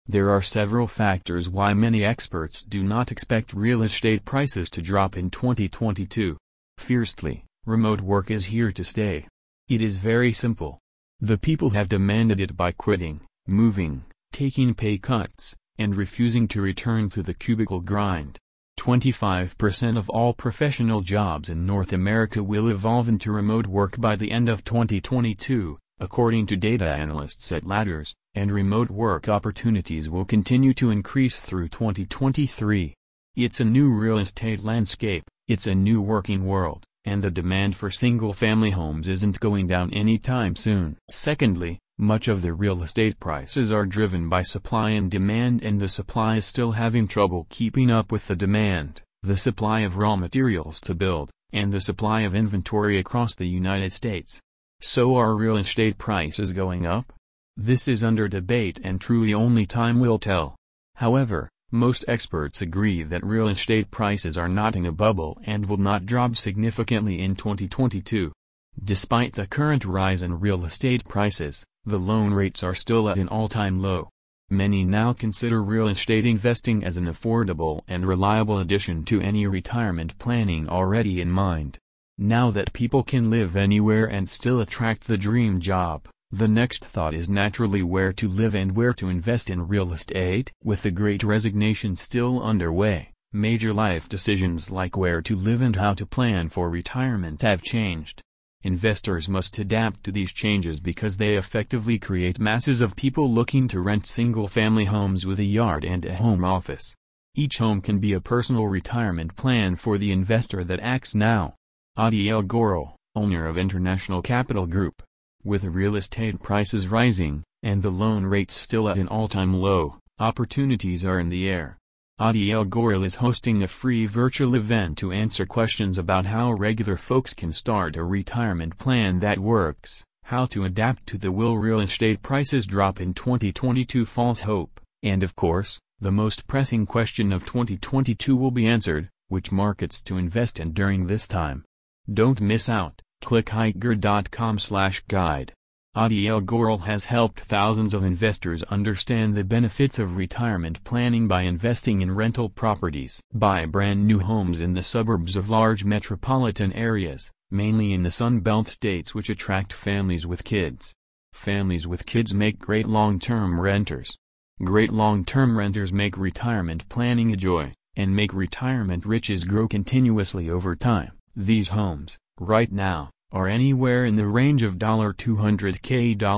There are several factors why many experts do not expect real estate prices to drop in 2022. Firstly, remote work is here to stay. It is very simple. The people have demanded it by quitting, moving, taking pay cuts, and refusing to return to the cubicle grind. 25% of all professional jobs in North America will evolve into remote work by the end of 2022, according to data analysts at Ladders, and remote work opportunities will continue to increase through 2023. It's a new real estate landscape, it's a new working world, and the demand for single-family homes isn't going down anytime soon. Secondly, much of the real estate prices are driven by supply and demand, and the supply is still having trouble keeping up with the demand, the supply of raw materials to build, and the supply of inventory across the United States. So are real estate prices going up? This is under debate and truly only time will tell. However, most experts agree that real estate prices are not in a bubble and will not drop significantly in 2022. Despite the current rise in real estate prices, the loan rates are still at an all-time low. Many now consider real estate investing as an affordable and reliable addition to any retirement planning already in mind. Now that people can live anywhere and still attract the dream job, the next thought is naturally where to live and where to invest in real estate. With the Great Resignation still underway, major life decisions like where to live and how to plan for retirement have changed. Investors must adapt to these changes because they effectively create masses of people looking to rent single-family homes with a yard and a home office. Each home can be a personal retirement plan for the investor that acts now. Adiel Goral, owner of International Capital Group. With real estate prices rising, and the loan rates still at an all-time low, opportunities are in the air. Adiel Goral is hosting a free virtual event to answer questions about how regular folks can start a retirement plan that works, how to adapt to the will real estate prices drop in 2022 false hope, and of course, the most pressing question of 2022 will be answered, which markets to invest in during this time. Don't miss out. Click Heitger.com/guide. Adiel Goral has helped thousands of investors understand the benefits of retirement planning by investing in rental properties. Buy brand new homes in the suburbs of large metropolitan areas, mainly in the Sun Belt states which attract families with kids. Families with kids make great long-term renters. Great long-term renters make retirement planning a joy, and make retirement riches grow continuously over time. These homes, right now, are anywhere in the range of $200K to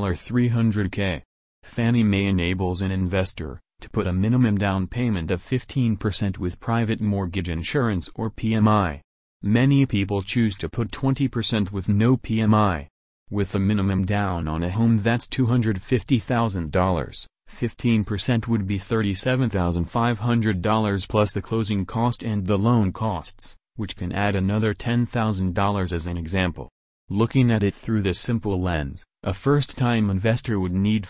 $300K. Fannie Mae enables an investor to put a minimum down payment of 15% with private mortgage insurance or PMI. Many people choose to put 20% with no PMI. With a minimum down on a home that's $250,000, 15% would be $37,500 plus the closing cost and the loan costs, which can add another $10,000 as an example. Looking at it through this simple lens, a first-time investor would need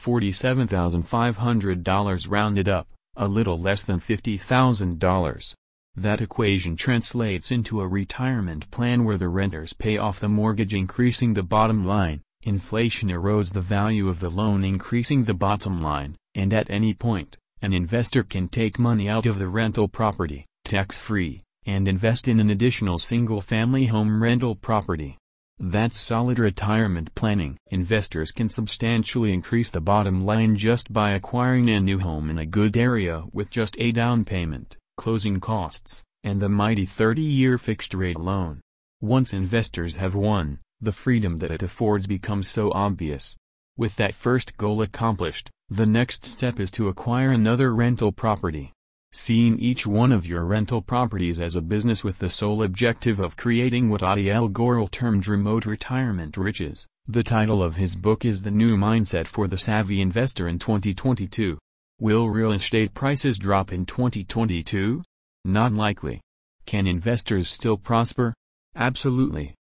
$47,500 rounded up, a little less than $50,000. That equation translates into a retirement plan where the renters pay off the mortgage, increasing the bottom line, inflation erodes the value of the loan, increasing the bottom line, and at any point, an investor can take money out of the rental property, tax-free, and invest in an additional single-family home rental property. That's solid retirement planning. Investors can substantially increase the bottom line just by acquiring a new home in a good area with just a down payment, closing costs, and the mighty 30-year fixed-rate loan. Once investors have won, the freedom that it affords becomes so obvious. With that first goal accomplished, the next step is to acquire another rental property. Seeing each one of your rental properties as a business with the sole objective of creating what Adiel Goral termed remote retirement riches. The title of his book is The New Mindset for the Savvy Investor in 2022. Will real estate prices drop in 2022? Not likely. Can investors still prosper? Absolutely.